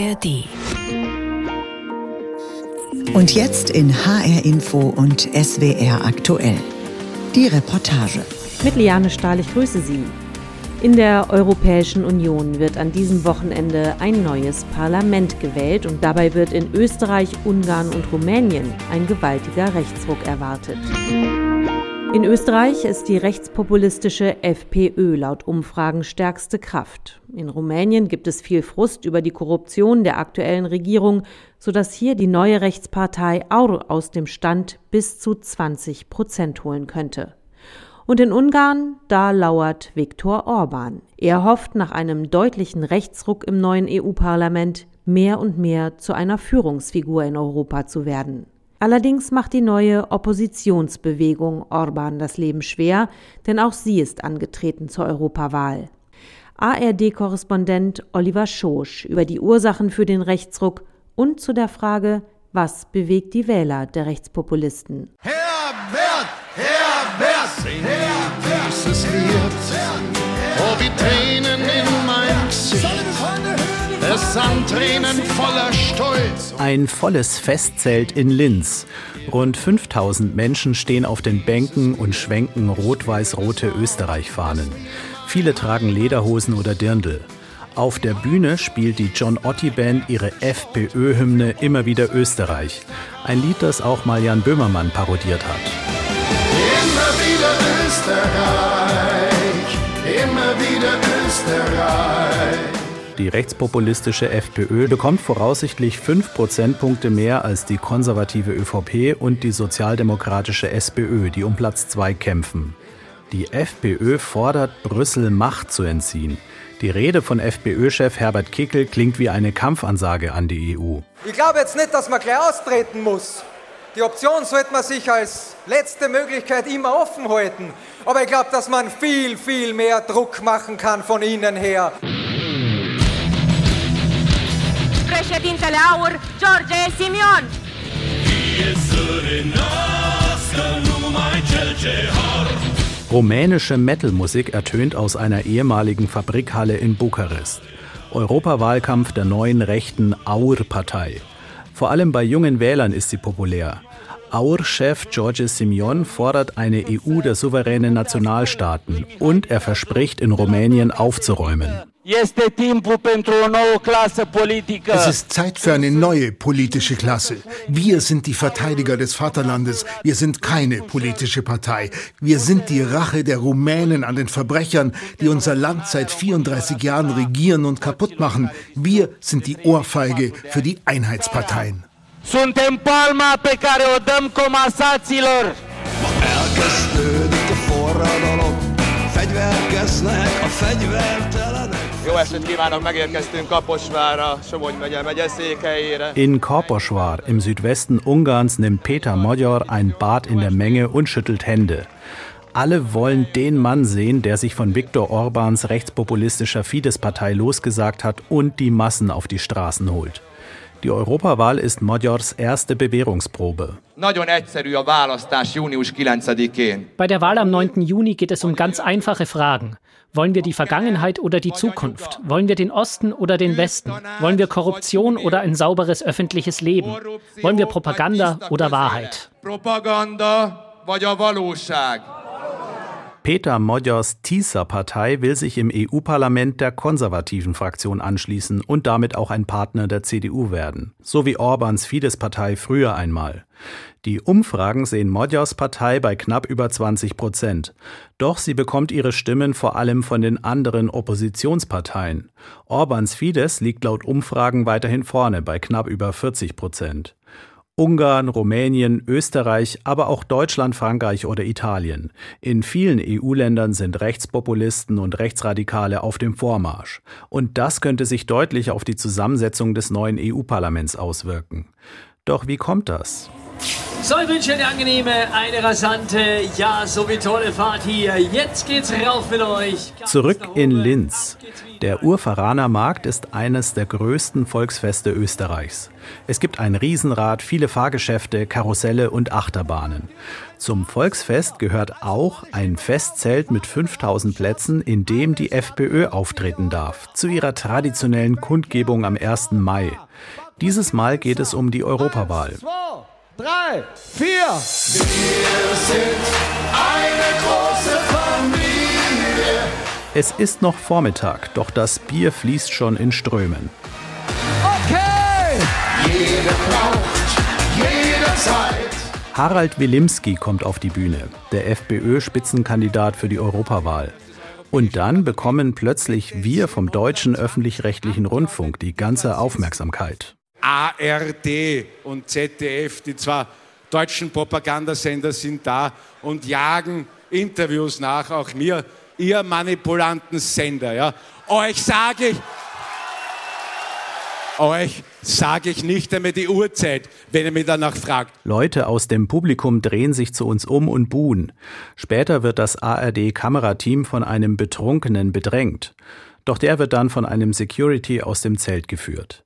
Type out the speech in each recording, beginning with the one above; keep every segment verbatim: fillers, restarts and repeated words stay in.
R D. Und jetzt in H R Info und S W R aktuell. Die Reportage. Mit Liane Stahl, ich grüße Sie. In der Europäischen Union wird an diesem Wochenende ein neues Parlament gewählt und dabei wird in Österreich, Ungarn und Rumänien ein gewaltiger Rechtsruck erwartet. In Österreich ist die rechtspopulistische FPÖ laut Umfragen stärkste Kraft. In Rumänien gibt es viel Frust über die Korruption der aktuellen Regierung, sodass hier die neue Rechtspartei A U R aus dem Stand bis zu zwanzig Prozent holen könnte. Und in Ungarn, da lauert Viktor Orbán. Er hofft nach einem deutlichen Rechtsruck im neuen E U-Parlament mehr und mehr zu einer Führungsfigur in Europa zu werden. Allerdings macht die neue Oppositionsbewegung Orbán das Leben schwer, denn auch sie ist angetreten zur Europawahl. A R D-Korrespondent Oliver Schosch über die Ursachen für den Rechtsruck und zu der Frage, was bewegt die Wähler der Rechtspopulisten. Herbert, Herbert, Herbert, dieses Lied, oh wie Tränen in mein Gesicht. Es sind Tränen voller Stolz. Ein volles Festzelt in Linz. Rund fünftausend Menschen stehen auf den Bänken und schwenken rot-weiß-rote Österreich-Fahnen. Viele tragen Lederhosen oder Dirndl. Auf der Bühne spielt die John Otti Band ihre FPÖ-Hymne Immer wieder Österreich. Ein Lied, das auch mal Jan Böhmermann parodiert hat. Immer wieder Österreich, immer wieder Österreich. Die rechtspopulistische FPÖ bekommt voraussichtlich fünf Prozentpunkte mehr als die konservative ÖVP und die sozialdemokratische SPÖ, die um Platz zwei kämpfen. Die FPÖ fordert, Brüssel Macht zu entziehen. Die Rede von FPÖ-Chef Herbert Kickl klingt wie eine Kampfansage an die E U. Ich glaube jetzt nicht, dass man gleich austreten muss. Die Option sollte man sich als letzte Möglichkeit immer offen halten. Aber ich glaube, dass man viel, viel mehr Druck machen kann von innen her. Președintele A U R, George Simion. Rumänische Metal-Musik ertönt aus einer ehemaligen Fabrikhalle in Bukarest. Europawahlkampf der neuen rechten A U R-Partei. Vor allem bei jungen Wählern ist sie populär. A U R-Chef George Simion fordert eine E U der souveränen Nationalstaaten und er verspricht, in Rumänien aufzuräumen. Es ist Zeit für eine neue politische Klasse. Wir sind die Verteidiger des Vaterlandes. Wir sind keine politische Partei. Wir sind die Rache der Rumänen an den Verbrechern, die unser Land seit vierunddreißig Jahren regieren und kaputt machen. Wir sind die Ohrfeige für die Einheitsparteien. Suntem palma pe care o dăm comasaților. Elkezdődik a forradalom, fegyverkeznek a fegyvertelenek. Jó estét kívánok, megérkeztünk Kaposvárra, Somogy megye megyeszékhelyére. In Kaposvár im Südwesten Ungarns nimmt Péter Magyar ein Bad in der Menge und schüttelt Hände. Alle wollen den Mann sehen, der sich von Viktor Orbáns rechtspopulistischer Fidesz-Partei losgesagt hat und die Massen auf die Straßen holt. Die Europawahl ist Magyars erste Bewährungsprobe. Bei der Wahl am neunten Juni geht es um ganz einfache Fragen. Wollen wir die Vergangenheit oder die Zukunft? Wollen wir den Osten oder den Westen? Wollen wir Korruption oder ein sauberes öffentliches Leben? Wollen wir Propaganda oder Wahrheit? Péter Magyars Tisza-Partei will sich im E U-Parlament der konservativen Fraktion anschließen und damit auch ein Partner der C D U werden. So wie Orbáns Fidesz-Partei früher einmal. Die Umfragen sehen Magyars Partei bei knapp über zwanzig Prozent. Doch sie bekommt ihre Stimmen vor allem von den anderen Oppositionsparteien. Orbáns Fidesz liegt laut Umfragen weiterhin vorne bei knapp über vierzig Prozent. Ungarn, Rumänien, Österreich, aber auch Deutschland, Frankreich oder Italien. In vielen E U-Ländern sind Rechtspopulisten und Rechtsradikale auf dem Vormarsch. Und das könnte sich deutlich auf die Zusammensetzung des neuen E U-Parlaments auswirken. Doch wie kommt das? So, ich wünsche eine angenehme, eine rasante, ja, so wie tolle Fahrt hier. Jetzt geht's rauf mit euch. Zurück in Linz. Der Urveraner Markt ist eines der größten Volksfeste Österreichs. Es gibt ein Riesenrad, viele Fahrgeschäfte, Karusselle und Achterbahnen. Zum Volksfest gehört auch ein Festzelt mit fünftausend Plätzen, in dem die FPÖ auftreten darf, zu ihrer traditionellen Kundgebung am ersten Mai. Dieses Mal geht es um die Europawahl. Drei, vier. Wir sind eine große Familie. Es ist noch Vormittag, doch das Bier fließt schon in Strömen. Okay! Jeder braucht jederzeit. Harald Wilimski kommt auf die Bühne, der FPÖ-Spitzenkandidat für die Europawahl. Und dann bekommen plötzlich wir vom deutschen öffentlich-rechtlichen Rundfunk die ganze Aufmerksamkeit. A R D und Z D F, die zwei deutschen Propagandasender, sind da und jagen Interviews nach, auch mir, ihr manipulanten Sender. Ja. Euch sage ich, euch sage ich nicht einmal die Uhrzeit, wenn ihr mich danach fragt. Leute aus dem Publikum drehen sich zu uns um und buhen. Später wird das A R D-Kamerateam von einem Betrunkenen bedrängt. Doch der wird dann von einem Security aus dem Zelt geführt.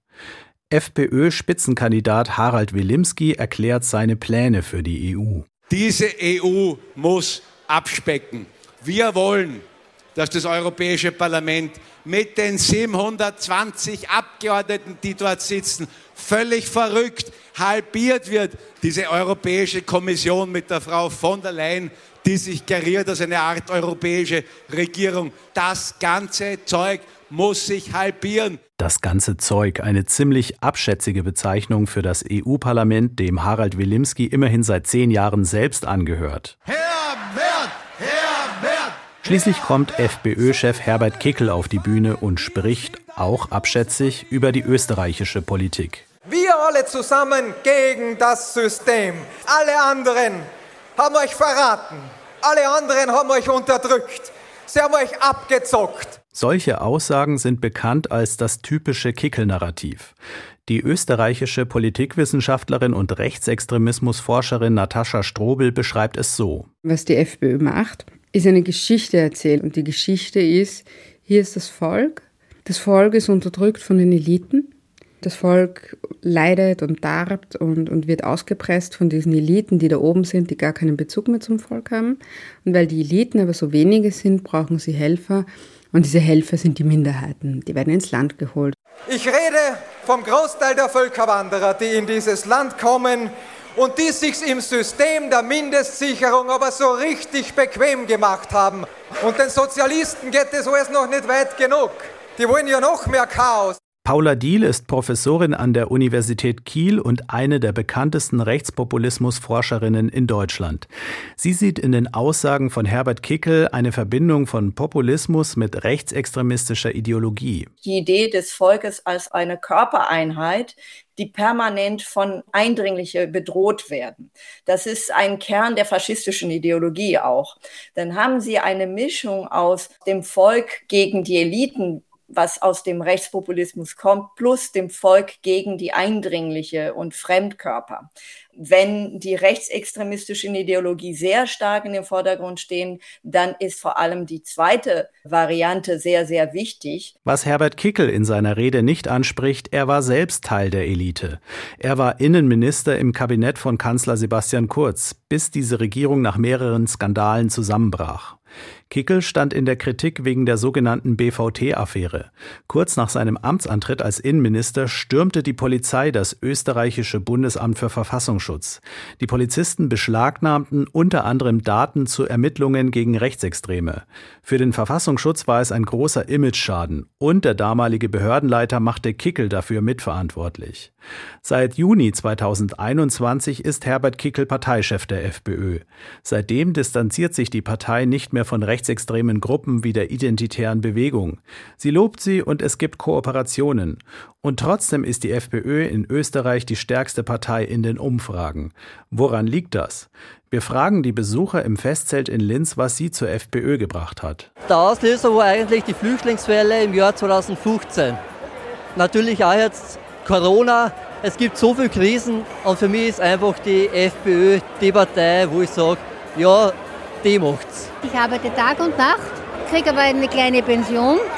FPÖ-Spitzenkandidat Harald Wilimski erklärt seine Pläne für die E U. Diese E U muss abspecken. Wir wollen, dass das Europäische Parlament mit den siebenhundertzwanzig Abgeordneten, die dort sitzen, völlig verrückt halbiert wird. Diese Europäische Kommission mit der Frau von der Leyen, die sich geriert als eine Art europäische Regierung. Das ganze Zeug muss sich halbieren. Das ganze Zeug, eine ziemlich abschätzige Bezeichnung für das E U-Parlament, dem Harald Wilimski immerhin seit zehn Jahren selbst angehört. Herbert, Herbert. Schließlich kommt FPÖ-Chef Herbert Kickl auf die Bühne und spricht, auch abschätzig, über die österreichische Politik. Wir alle zusammen gegen das System. Alle anderen haben euch verraten. Alle anderen haben euch unterdrückt. Sie haben euch abgezockt. Solche Aussagen sind bekannt als das typische Kickl-Narrativ. Die österreichische Politikwissenschaftlerin und Rechtsextremismusforscherin Natascha Strobel beschreibt es so. Was die FPÖ macht, ist eine Geschichte erzählen. Und die Geschichte ist, hier ist das Volk. Das Volk ist unterdrückt von den Eliten. Das Volk leidet und darbt und, und wird ausgepresst von diesen Eliten, die da oben sind, die gar keinen Bezug mehr zum Volk haben. Und weil die Eliten aber so wenige sind, brauchen sie Helfer. Und diese Helfer sind die Minderheiten. Die werden ins Land geholt. Ich rede vom Großteil der Völkerwanderer, die in dieses Land kommen und die sich im System der Mindestsicherung aber so richtig bequem gemacht haben. Und den Sozialisten geht das alles noch nicht weit genug. Die wollen ja noch mehr Chaos. Paula Diehl ist Professorin an der Universität Kiel und eine der bekanntesten Rechtspopulismusforscherinnen in Deutschland. Sie sieht in den Aussagen von Herbert Kickl eine Verbindung von Populismus mit rechtsextremistischer Ideologie. Die Idee des Volkes als eine Körpereinheit, die permanent von Eindringlichen bedroht werden. Das ist ein Kern der faschistischen Ideologie auch. Dann haben sie eine Mischung aus dem Volk gegen die Eliten, was aus dem Rechtspopulismus kommt, plus dem Volk gegen die Eindringliche und Fremdkörper. Wenn die rechtsextremistische Ideologie sehr stark in den Vordergrund stehen, dann ist vor allem die zweite Variante sehr, sehr wichtig. Was Herbert Kickl in seiner Rede nicht anspricht, er war selbst Teil der Elite. Er war Innenminister im Kabinett von Kanzler Sebastian Kurz, bis diese Regierung nach mehreren Skandalen zusammenbrach. Kickl stand in der Kritik wegen der sogenannten B V T-Affäre. Kurz nach seinem Amtsantritt als Innenminister stürmte die Polizei das österreichische Bundesamt für Verfassungsschutz. Die Polizisten beschlagnahmten unter anderem Daten zu Ermittlungen gegen Rechtsextreme. Für den Verfassungsschutz war es ein großer Imageschaden und der damalige Behördenleiter machte Kickl dafür mitverantwortlich. Seit Juni zweitausendeinundzwanzig ist Herbert Kickl Parteichef der FPÖ. Seitdem distanziert sich die Partei nicht mehr von rechtsextremen Gruppen wie der Identitären Bewegung. Sie lobt sie und es gibt Kooperationen. Und trotzdem ist die FPÖ in Österreich die stärkste Partei in den Umfragen. Woran liegt das? Wir fragen die Besucher im Festzelt in Linz, was sie zur FPÖ gebracht hat. Der Auslöser war eigentlich die Flüchtlingswelle im Jahr zweitausendfünfzehn. Natürlich auch jetzt Corona. Es gibt so viele Krisen und für mich ist einfach die FPÖ die Partei, wo ich sage, ja, die macht's. Ich arbeite Tag und Nacht, kriege aber eine kleine Pension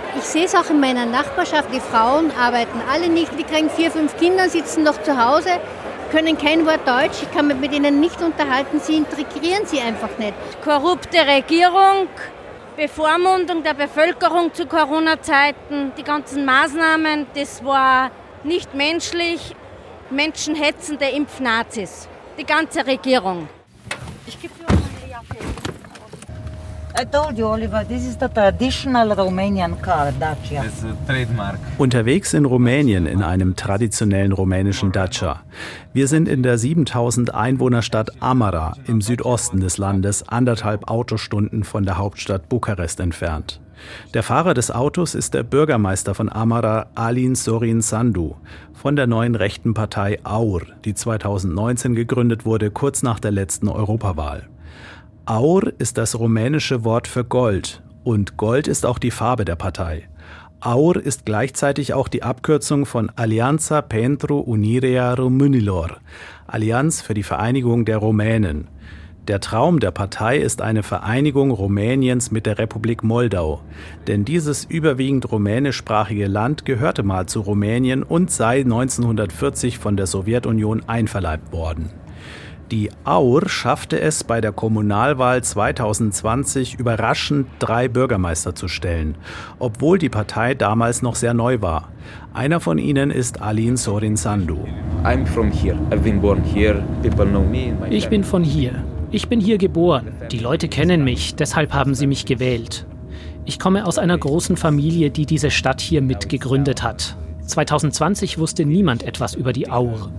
Ich sehe es auch in meiner Nachbarschaft, die Frauen arbeiten alle nicht, die kriegen vier, fünf Kinder, sitzen noch zu Hause, können kein Wort Deutsch, ich kann mich mit ihnen nicht unterhalten, sie integrieren sie einfach nicht. Korrupte Regierung, Bevormundung der Bevölkerung zu Corona-Zeiten, die ganzen Maßnahmen, das war nicht menschlich, menschenhetzende Impfnazis, die ganze Regierung. Ich gebe dir auch eine Jacke. I told you, Oliver, this is the traditional Romanian car, Dacia. It's a trademark. Unterwegs in Rumänien in einem traditionellen rumänischen Dacia. Wir sind in der siebentausend Einwohnerstadt Amara im Südosten des Landes, anderthalb Autostunden von der Hauptstadt Bukarest entfernt. Der Fahrer des Autos ist der Bürgermeister von Amara, Alin Sorin Sandu, von der neuen rechten Partei AUR, die zweitausendneunzehn gegründet wurde, kurz nach der letzten Europawahl. Aur ist das rumänische Wort für Gold und Gold ist auch die Farbe der Partei. Aur ist gleichzeitig auch die Abkürzung von Alianța pentru Unirea Românilor, Allianz für die Vereinigung der Rumänen. Der Traum der Partei ist eine Vereinigung Rumäniens mit der Republik Moldau, denn dieses überwiegend rumänischsprachige Land gehörte mal zu Rumänien und sei neunzehnhundertvierzig von der Sowjetunion einverleibt worden. Die AUR schaffte es bei der Kommunalwahl zweitausendzwanzig überraschend drei Bürgermeister zu stellen, obwohl die Partei damals noch sehr neu war. Einer von ihnen ist Alin Sorin Sandu. I'm from here. I've been born here. People know me. Ich bin von hier. Ich bin hier geboren. Die Leute kennen mich, deshalb haben sie mich gewählt. Ich komme aus einer großen Familie, die diese Stadt hier mitgegründet hat. zweitausendzwanzig wusste niemand etwas über die AUR.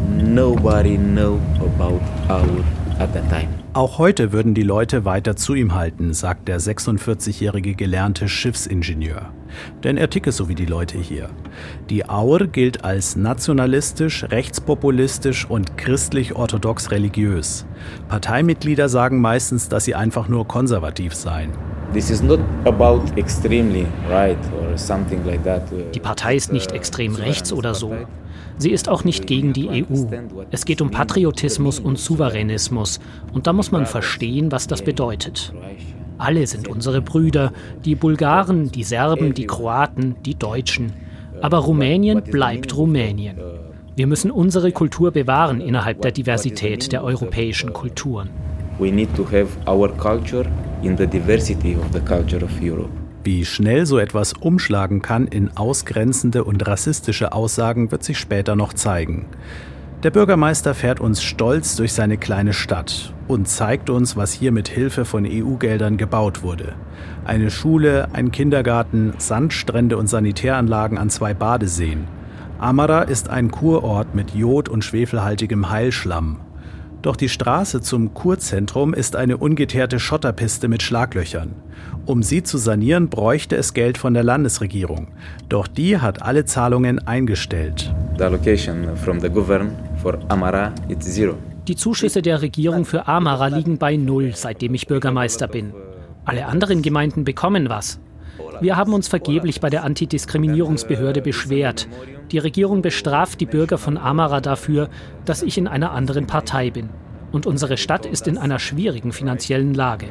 Nobody knew about AUR at that time. Auch heute würden die Leute weiter zu ihm halten, sagt der sechsundvierzigjährige gelernte Schiffsingenieur. Denn er ticke so wie die Leute hier. Die AUR gilt als nationalistisch, rechtspopulistisch und christlich-orthodox religiös. Parteimitglieder sagen meistens, dass sie einfach nur konservativ seien. This is not about extremely right or something like that. Die Partei ist nicht extrem rechts oder so. Sie ist auch nicht gegen die E U. Es geht um Patriotismus und Souveränismus. Und da muss man verstehen, was das bedeutet. Alle sind unsere Brüder, die Bulgaren, die Serben, die Kroaten, die Deutschen. Aber Rumänien bleibt Rumänien. Wir müssen unsere Kultur bewahren innerhalb der Diversität der europäischen Kulturen. We need to have our culture in the diversity of the culture of Europe. Wie schnell so etwas umschlagen kann in ausgrenzende und rassistische Aussagen, wird sich später noch zeigen. Der Bürgermeister fährt uns stolz durch seine kleine Stadt und zeigt uns, was hier mit Hilfe von E U-Geldern gebaut wurde. Eine Schule, ein Kindergarten, Sandstrände und Sanitäranlagen an zwei Badeseen. Amara ist ein Kurort mit jod- und schwefelhaltigem Heilschlamm. Doch die Straße zum Kurzentrum ist eine ungeteerte Schotterpiste mit Schlaglöchern. Um sie zu sanieren, bräuchte es Geld von der Landesregierung. Doch die hat alle Zahlungen eingestellt. The allocation from the government for Amara is zero. Die Zuschüsse der Regierung für Amara liegen bei null, seitdem ich Bürgermeister bin. Alle anderen Gemeinden bekommen was. Wir haben uns vergeblich bei der Antidiskriminierungsbehörde beschwert. Die Regierung bestraft die Bürger von Amara dafür, dass ich in einer anderen Partei bin. Und unsere Stadt ist in einer schwierigen finanziellen Lage.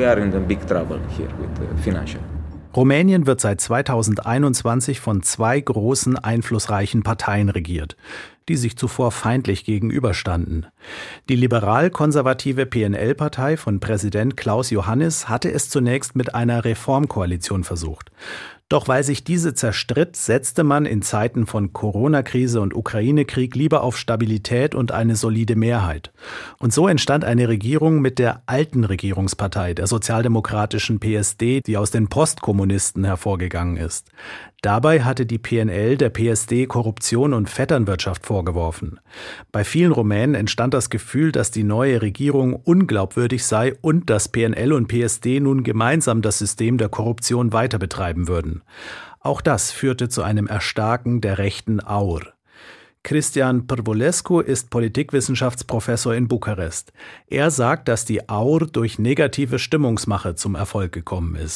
Rumänien wird seit zweitausendeinundzwanzig von zwei großen, einflussreichen Parteien regiert, die sich zuvor feindlich gegenüberstanden. Die liberal-konservative P N L-Partei von Präsident Klaus Johannis hatte es zunächst mit einer Reformkoalition versucht. Doch weil sich diese zerstritt, setzte man in Zeiten von Corona-Krise und Ukraine-Krieg lieber auf Stabilität und eine solide Mehrheit. Und so entstand eine Regierung mit der alten Regierungspartei, der sozialdemokratischen P S D, die aus den Postkommunisten hervorgegangen ist. Dabei hatte die P N L der P S D Korruption und Vetternwirtschaft vorgeworfen. Bei vielen Rumänen entstand das Gefühl, dass die neue Regierung unglaubwürdig sei und dass P N L und P S D nun gemeinsam das System der Korruption weiter betreiben würden. Auch das führte zu einem Erstarken der rechten AUR. Cristian Pârvulescu ist Politikwissenschaftsprofessor in Bukarest. Er sagt, dass die AUR durch negative Stimmungsmache zum Erfolg gekommen ist.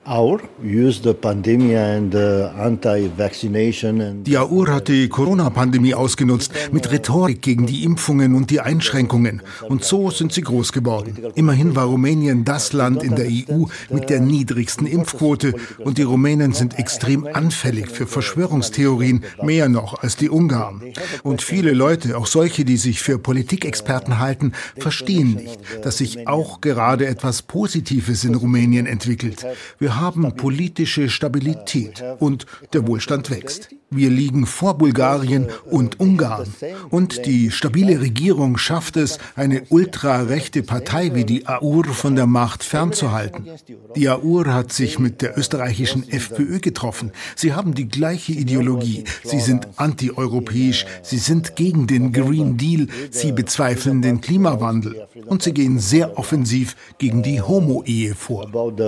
Die A U R hat die Corona-Pandemie ausgenutzt, mit Rhetorik gegen die Impfungen und die Einschränkungen. Und so sind sie groß geworden. Immerhin war Rumänien das Land in der E U mit der niedrigsten Impfquote. Und die Rumänen sind extrem anfällig für Verschwörungstheorien, mehr noch als die Ungarn. Und viele Leute, auch solche, die sich für Politikexperten halten, verstehen nicht, dass sich auch gerade etwas Positives in Rumänien entwickelt. Wir haben politische Stabilität und der Wohlstand wächst. Wir liegen vor Bulgarien und Ungarn. Und die stabile Regierung schafft es, eine ultrarechte Partei wie die A U R von der Macht fernzuhalten. Die A U R hat sich mit der österreichischen FPÖ getroffen. Sie haben die gleiche Ideologie. Sie sind antieuropäisch. Sie sind gegen den Green Deal. Sie bezweifeln den Klimawandel. Und sie gehen sehr offensiv gegen die Homo-Ehe vor.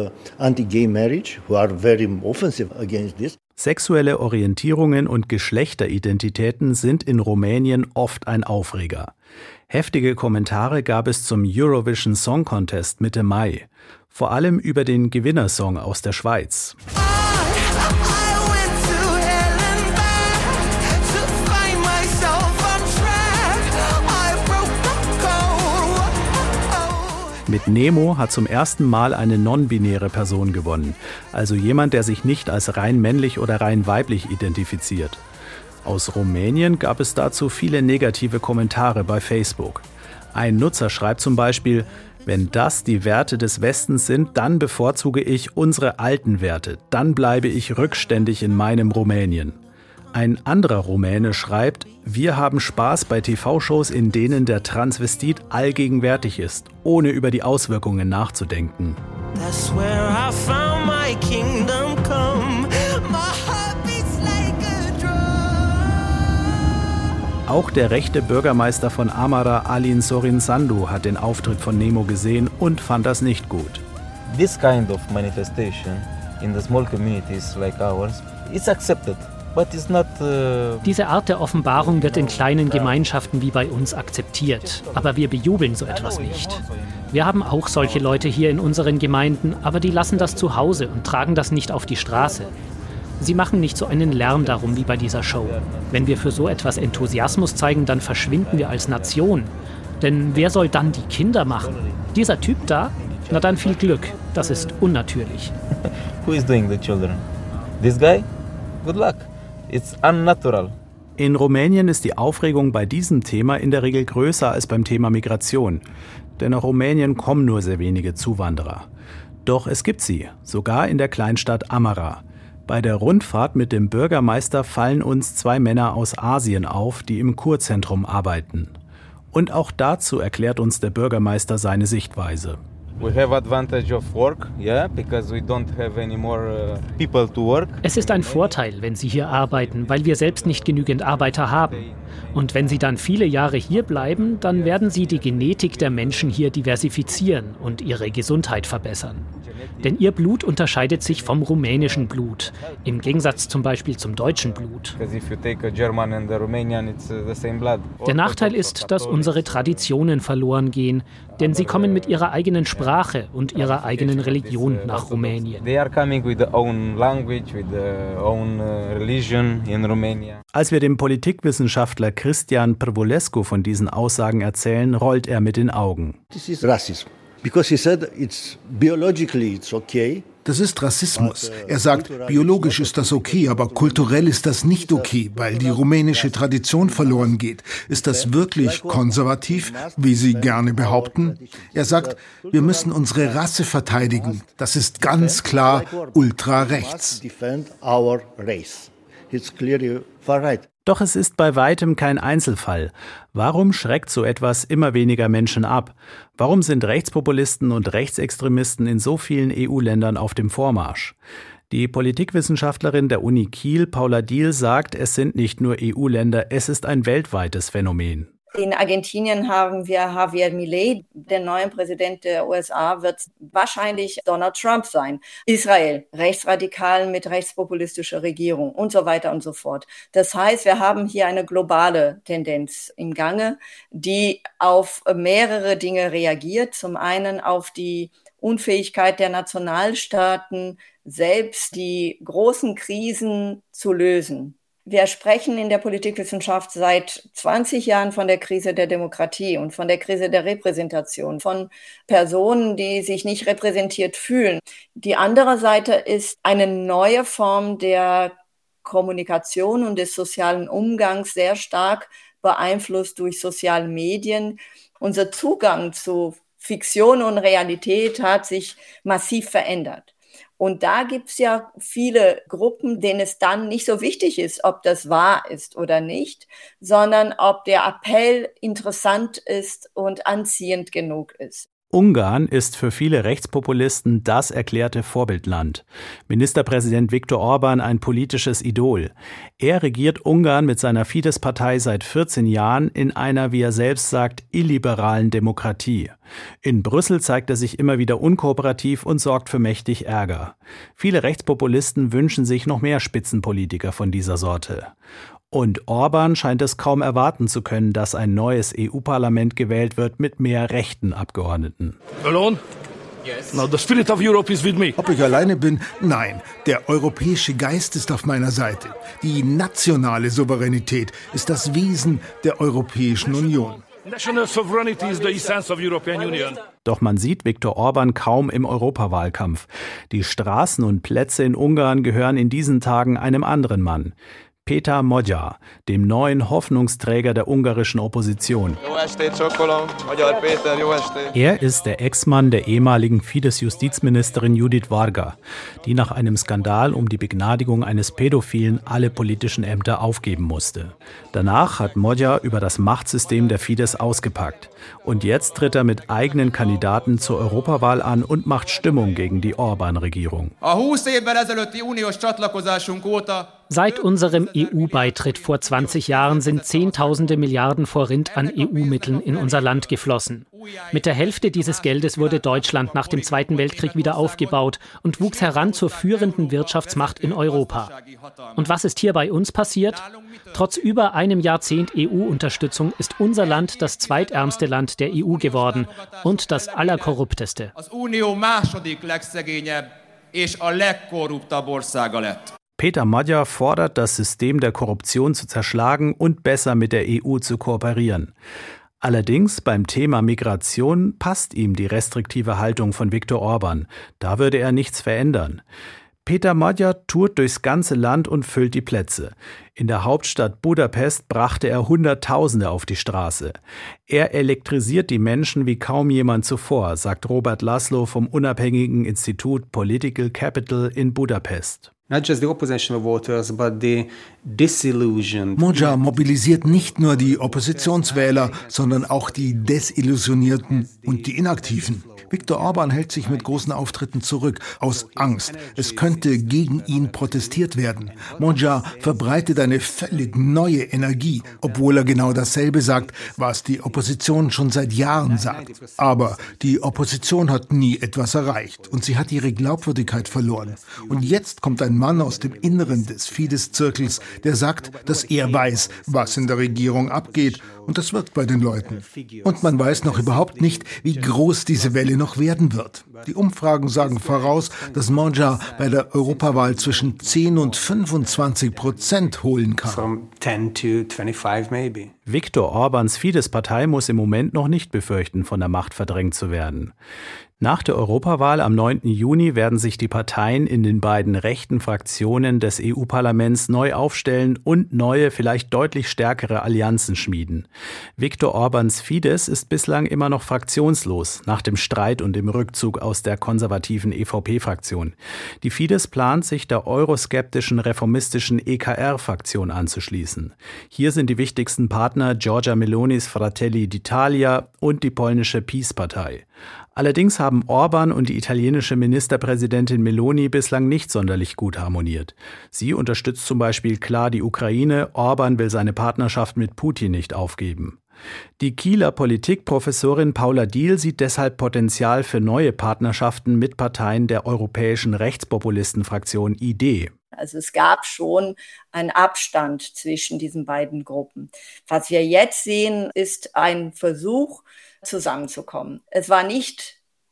Sexuelle Orientierungen und Geschlechteridentitäten sind in Rumänien oft ein Aufreger. Heftige Kommentare gab es zum Eurovision Song Contest Mitte Mai, vor allem über den Gewinnersong aus der Schweiz. Mit Nemo hat zum ersten Mal eine non-binäre Person gewonnen, also jemand, der sich nicht als rein männlich oder rein weiblich identifiziert. Aus Rumänien gab es dazu viele negative Kommentare bei Facebook. Ein Nutzer schreibt zum Beispiel: Wenn das die Werte des Westens sind, dann bevorzuge ich unsere alten Werte, dann bleibe ich rückständig in meinem Rumänien. Ein anderer Rumäne schreibt: Wir haben Spaß bei T V-Shows, in denen der Transvestit allgegenwärtig ist, ohne über die Auswirkungen nachzudenken. That's where I found my kingdom come. My heart beats like a drum. Auch der rechte Bürgermeister von Amara, Alin Sorin Sandu, hat den Auftritt von Nemo gesehen und fand das nicht gut. This kind of manifestation in the small communities like ours is accepted. Diese Art der Offenbarung wird in kleinen Gemeinschaften wie bei uns akzeptiert. Aber wir bejubeln so etwas nicht. Wir haben auch solche Leute hier in unseren Gemeinden, aber die lassen das zu Hause und tragen das nicht auf die Straße. Sie machen nicht so einen Lärm darum wie bei dieser Show. Wenn wir für so etwas Enthusiasmus zeigen, dann verschwinden wir als Nation. Denn wer soll dann die Kinder machen? Dieser Typ da? Na dann viel Glück. Das ist unnatürlich. Who is doing the children? This guy? Good luck. It's unnatural. In Rumänien ist die Aufregung bei diesem Thema in der Regel größer als beim Thema Migration. Denn nach Rumänien kommen nur sehr wenige Zuwanderer. Doch es gibt sie, sogar in der Kleinstadt Amara. Bei der Rundfahrt mit dem Bürgermeister fallen uns zwei Männer aus Asien auf, die im Kurzentrum arbeiten. Und auch dazu erklärt uns der Bürgermeister seine Sichtweise. Es ist ein Vorteil, wenn Sie hier arbeiten, weil wir selbst nicht genügend Arbeiter haben. Und wenn Sie dann viele Jahre hier bleiben, dann werden Sie die Genetik der Menschen hier diversifizieren und ihre Gesundheit verbessern. Denn ihr Blut unterscheidet sich vom rumänischen Blut, im Gegensatz zum Beispiel zum deutschen Blut. Der Nachteil ist, dass unsere Traditionen verloren gehen, denn sie kommen mit ihrer eigenen Sprache und ihrer eigenen Religion nach Rumänien. Als wir dem Politikwissenschaftler Cristian Pârvulescu von diesen Aussagen erzählen, rollt er mit den Augen. This is racism. Because he said it's biologically it's okay. Das ist Rassismus. Er sagt, biologisch ist das okay, aber kulturell ist das nicht okay, weil die rumänische Tradition verloren geht. Ist das wirklich konservativ, wie Sie gerne behaupten? Er sagt, wir müssen unsere Rasse verteidigen. Das ist ganz klar ultrarechts. Doch es ist bei weitem kein Einzelfall. Warum schreckt so etwas immer weniger Menschen ab? Warum sind Rechtspopulisten und Rechtsextremisten in so vielen E U-Ländern auf dem Vormarsch? Die Politikwissenschaftlerin der Uni Kiel, Paula Diehl, sagt, es sind nicht nur E U-Länder, es ist ein weltweites Phänomen. In Argentinien haben wir Javier Milei, der neue Präsident der U S A wird wahrscheinlich Donald Trump sein. Israel, Rechtsradikalen mit rechtspopulistischer Regierung und so weiter und so fort. Das heißt, wir haben hier eine globale Tendenz im Gange, die auf mehrere Dinge reagiert. Zum einen auf die Unfähigkeit der Nationalstaaten, selbst die großen Krisen zu lösen. Wir sprechen in der Politikwissenschaft seit zwanzig Jahren von der Krise der Demokratie und von der Krise der Repräsentation, von Personen, die sich nicht repräsentiert fühlen. Die andere Seite ist eine neue Form der Kommunikation und des sozialen Umgangs, sehr stark beeinflusst durch soziale Medien. Unser Zugang zu Fiktion und Realität hat sich massiv verändert. Und da gibt es ja viele Gruppen, denen es dann nicht so wichtig ist, ob das wahr ist oder nicht, sondern ob der Appell interessant ist und anziehend genug ist. Ungarn ist für viele Rechtspopulisten das erklärte Vorbildland. Ministerpräsident Viktor Orban ein politisches Idol. Er regiert Ungarn mit seiner Fidesz-Partei seit vierzehn Jahren in einer, wie er selbst sagt, illiberalen Demokratie. In Brüssel zeigt er sich immer wieder unkooperativ und sorgt für mächtig Ärger. Viele Rechtspopulisten wünschen sich noch mehr Spitzenpolitiker von dieser Sorte. Und Orban scheint es kaum erwarten zu können, dass ein neues E U-Parlament gewählt wird mit mehr rechten Abgeordneten. Alone? Yes. Now the spirit of Europe is with me. Ob ich alleine bin? Nein, der europäische Geist ist auf meiner Seite. Die nationale Souveränität ist das Wesen der Europäischen Union. National sovereignty is the essence of European Union. Doch man sieht Viktor Orban kaum im Europawahlkampf. Die Straßen und Plätze in Ungarn gehören in diesen Tagen einem anderen Mann. Péter Magyar, dem neuen Hoffnungsträger der ungarischen Opposition. Er ist der Ex-Mann der ehemaligen Fidesz-Justizministerin Judith Varga, die nach einem Skandal um die Begnadigung eines Pädophilen alle politischen Ämter aufgeben musste. Danach hat Magyar über das Machtsystem der Fidesz ausgepackt. Und jetzt tritt er mit eigenen Kandidaten zur Europawahl an und macht Stimmung gegen die Orban-Regierung. Seit unserem E U-Beitritt vor zwanzig Jahren sind Zehntausende Milliarden Forint an E U-Mitteln in unser Land geflossen. Mit der Hälfte dieses Geldes wurde Deutschland nach dem Zweiten Weltkrieg wieder aufgebaut und wuchs heran zur führenden Wirtschaftsmacht in Europa. Und was ist hier bei uns passiert? Trotz über einem Jahrzehnt E U-Unterstützung ist unser Land das zweitärmste Land der E U geworden und das allerkorrupteste. Péter Magyar fordert, das System der Korruption zu zerschlagen und besser mit der E U zu kooperieren. Allerdings beim Thema Migration passt ihm die restriktive Haltung von Viktor Orban. Da würde er nichts verändern. Péter Magyar tourt durchs ganze Land und füllt die Plätze. In der Hauptstadt Budapest brachte er Hunderttausende auf die Straße. Er elektrisiert die Menschen wie kaum jemand zuvor, sagt Robert Laszlo vom unabhängigen Institut Political Capital in Budapest. Magyar mobilisiert nicht nur die Oppositionswähler, sondern auch die Desillusionierten und die Inaktiven. Viktor Orban hält sich mit großen Auftritten zurück, aus Angst. Es könnte gegen ihn protestiert werden. Magyar verbreitet eine völlig neue Energie, obwohl er genau dasselbe sagt, was die Opposition schon seit Jahren sagt. Aber die Opposition hat nie etwas erreicht und sie hat ihre Glaubwürdigkeit verloren. Und jetzt kommt ein Mann aus dem Inneren des Fidesz-Zirkels, der sagt, dass er weiß, was in der Regierung abgeht. Und das wirkt bei den Leuten. Und man weiß noch überhaupt nicht, wie groß diese Welle noch werden wird. Die Umfragen sagen voraus, dass Magyar bei der Europawahl zwischen zehn und fünfundzwanzig Prozent holen kann. Viktor Orbans Fidesz-Partei muss im Moment noch nicht befürchten, von der Macht verdrängt zu werden. Nach der Europawahl am neunten Juni werden sich die Parteien in den beiden rechten Fraktionen des E U-Parlaments neu aufstellen und neue, vielleicht deutlich stärkere Allianzen schmieden. Viktor Orbans Fidesz ist bislang immer noch fraktionslos, nach dem Streit und dem Rückzug aus der konservativen E V P-Fraktion. Die Fidesz plant, sich der euroskeptischen reformistischen E K R-Fraktion anzuschließen. Hier sind die wichtigsten Partner Giorgia Melonis Fratelli d'Italia und die polnische PiS-Partei. Allerdings haben Orban und die italienische Ministerpräsidentin Meloni bislang nicht sonderlich gut harmoniert. Sie unterstützt zum Beispiel klar die Ukraine, Orban will seine Partnerschaft mit Putin nicht aufgeben. Die Kieler Politikprofessorin Paula Diehl sieht deshalb Potenzial für neue Partnerschaften mit Parteien der europäischen Rechtspopulistenfraktion I D. Also es gab schon einen Abstand zwischen diesen beiden Gruppen. Was wir jetzt sehen, ist ein Versuch, zusammenzukommen. Es war nicht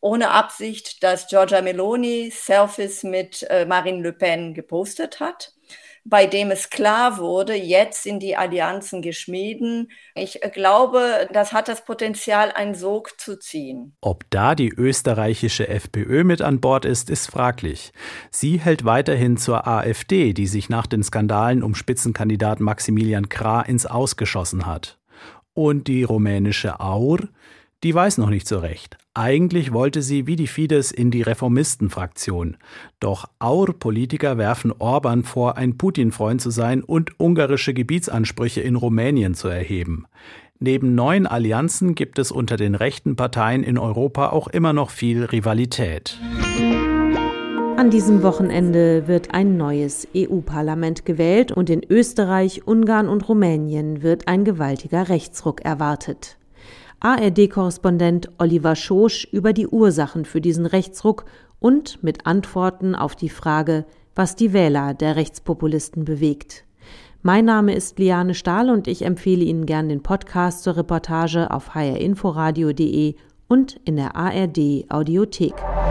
ohne Absicht, dass Giorgia Meloni Selfies mit äh, Marine Le Pen gepostet hat, bei dem es klar wurde, jetzt sind die Allianzen geschmieden. Ich glaube, das hat das Potenzial, einen Sog zu ziehen. Ob da die österreichische FPÖ mit an Bord ist, ist fraglich. Sie hält weiterhin zur AfD, die sich nach den Skandalen um Spitzenkandidat Maximilian Krah ins Aus geschossen hat. Und die rumänische AUR? Die weiß noch nicht so recht. Eigentlich wollte sie wie die Fidesz in die Reformistenfraktion. Doch AUR-Politiker werfen Orban vor, ein Putin-Freund zu sein und ungarische Gebietsansprüche in Rumänien zu erheben. Neben neuen Allianzen gibt es unter den rechten Parteien in Europa auch immer noch viel Rivalität. An diesem Wochenende wird ein neues E U-Parlament gewählt und in Österreich, Ungarn und Rumänien wird ein gewaltiger Rechtsruck erwartet. A R D-Korrespondent Oliver Schosch über die Ursachen für diesen Rechtsruck und mit Antworten auf die Frage, was die Wähler der Rechtspopulisten bewegt. Mein Name ist Liane Stahl und ich empfehle Ihnen gern den Podcast zur Reportage auf h r inforadio punkt d e und in der A R D Audiothek.